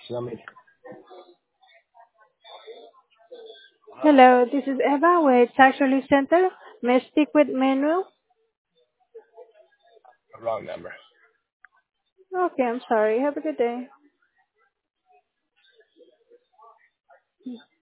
Show me Hello, this is Eva with Tax Relief Center. May I speak with Manuel? the wrong number. Okay, I'm sorry. Have a good day.